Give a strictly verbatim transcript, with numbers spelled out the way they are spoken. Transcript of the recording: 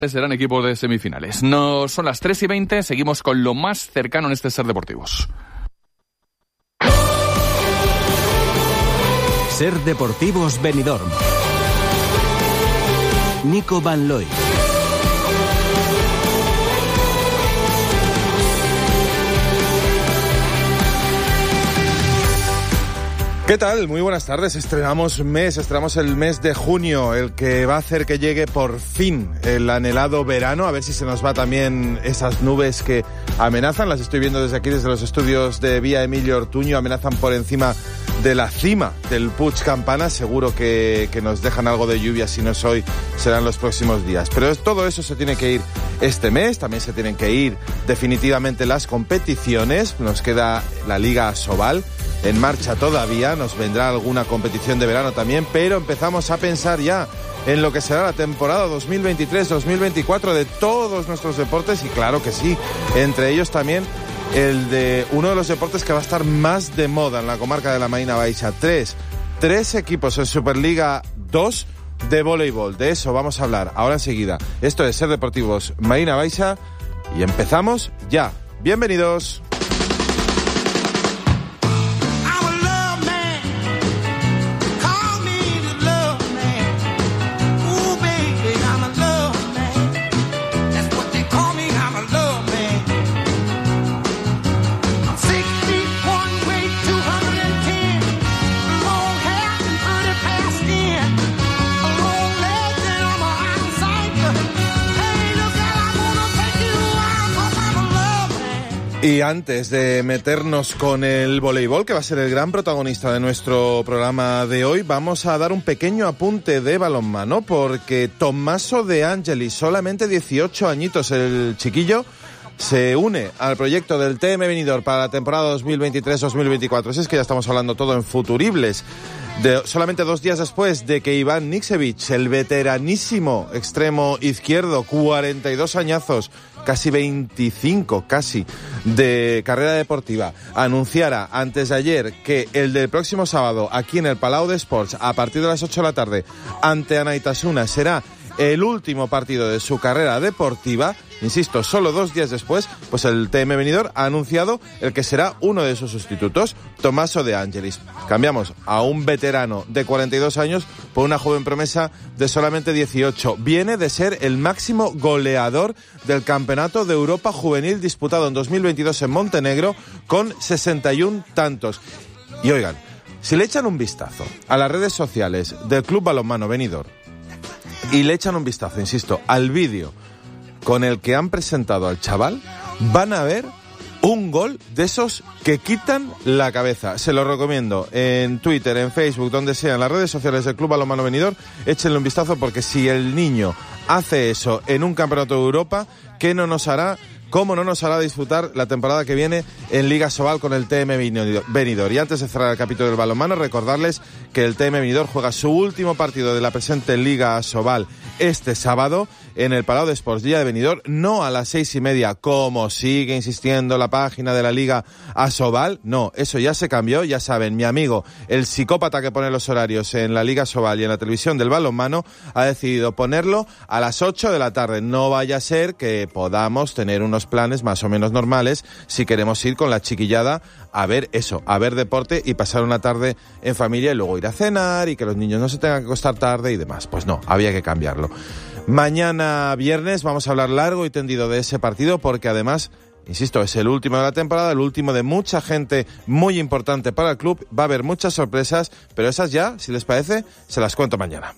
serán equipos de semifinales. No son las tres y veinte, seguimos con lo más cercano en este Ser Deportivos. Ser Deportivos Benidorm. Nico Van Looy. ¿Qué tal? Muy buenas tardes. Estrenamos mes, estrenamos el mes de junio, el que va a hacer que llegue por fin el anhelado verano. A ver si se nos va también esas nubes que amenazan. Las estoy viendo desde aquí, desde los estudios de Vía Emilio Ortuño. Amenazan por encima de la cima del Puig Campana. Seguro que, que nos dejan algo de lluvia. Si no es hoy, serán los próximos días. Pero es, todo eso se tiene que ir este mes. También se tienen que ir definitivamente las competiciones. Nos queda la Liga Asobal en marcha todavía, nos vendrá alguna competición de verano también, pero empezamos a pensar ya en lo que será la temporada dos mil veintitrés dos mil veinticuatro de todos nuestros deportes, y claro que sí, entre ellos también el de uno de los deportes que va a estar más de moda en la comarca de la Marina Baixa. Tres, tres equipos en Superliga dos de voleibol, de eso vamos a hablar ahora enseguida. Esto es Ser Deportivos Marina Baixa y empezamos ya. Bienvenidos. Y antes de meternos con el voleibol, que va a ser el gran protagonista de nuestro programa de hoy, vamos a dar un pequeño apunte de balonmano, porque Tommaso De Angelis, solamente dieciocho añitos el chiquillo, se une al proyecto del T M Benidorm para la temporada dos mil veintitrés dos mil veinticuatro. Así es que ya estamos hablando todo en futuribles. De, solamente dos días después de que Iván Niksevic, el veteranísimo extremo izquierdo, cuarenta y dos añazos, casi veinticinco, casi, de carrera deportiva, anunciara antes de ayer que el del próximo sábado, aquí en el Palau de Sports, a partir de las ocho de la tarde, ante Anaitasuna, será el último partido de su carrera deportiva. Insisto, solo dos días después, pues el T M Benidorm ha anunciado el que será uno de sus sustitutos, Tommaso De Angelis. Cambiamos a un veterano de cuarenta y dos años por una joven promesa de solamente dieciocho. Viene de ser el máximo goleador del Campeonato de Europa Juvenil disputado en dos mil veintidós en Montenegro con sesenta y uno tantos. Y oigan, si le echan un vistazo a las redes sociales del Club Balonmano Benidorm y le echan un vistazo, insisto, al vídeo con el que han presentado al chaval, van a ver un gol de esos que quitan la cabeza. Se lo recomiendo en Twitter, en Facebook, donde sea, en las redes sociales del Club Balonmano Benidorm, échenle un vistazo, porque si el niño hace eso en un campeonato de Europa, ¿qué no nos hará? ¿Cómo no nos hará disfrutar la temporada que viene en Liga Asobal con el T M Benidorm? Y antes de cerrar el capítulo del balonmano, recordarles que el T M Benidorm juega su último partido de la presente Liga Asobal este sábado en el Palau de Sports Día de Benidorm, no a las seis y media, como sigue insistiendo la página de la Liga Asobal. No, eso ya se cambió, ya saben, mi amigo, el psicópata que pone los horarios en la Liga Asobal y en la televisión del balonmano, ha decidido ponerlo a las ocho de la tarde. No vaya a ser que podamos tener unos planes más o menos normales si queremos ir con la chiquillada a ver eso, a ver deporte y pasar una tarde en familia y luego ir a cenar y que los niños no se tengan que acostar tarde y demás. Pues no, había que cambiarlo. Mañana viernes vamos a hablar largo y tendido de ese partido, porque además, insisto, es el último de la temporada, el último de mucha gente muy importante para el club. Va a haber muchas sorpresas, pero esas ya, si les parece, se las cuento mañana.